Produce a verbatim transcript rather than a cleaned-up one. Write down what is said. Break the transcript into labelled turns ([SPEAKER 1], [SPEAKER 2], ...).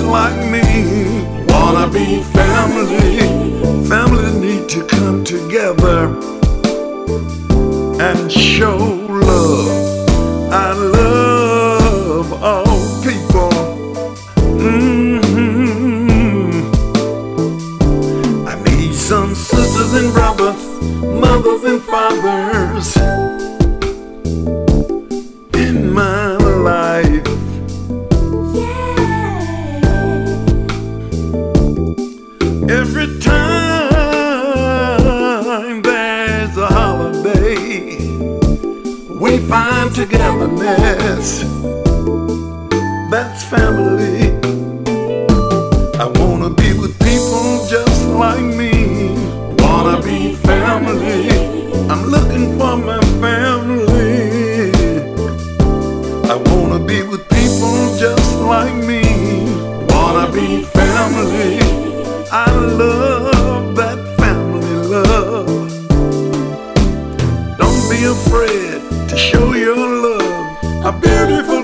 [SPEAKER 1] like me. Wanna be family. Family need to come together and show love. I love all people. Mm-hmm. I need some sisters and brothers, mothers and fathers in my life. Every time there's a holiday, we find togetherness. That's family. I wanna be with people just like me. Wanna be family. I'm looking for my family. I wanna be with people just like me. Wanna be family. I love that family love. Don't be afraid to show your love. A beautiful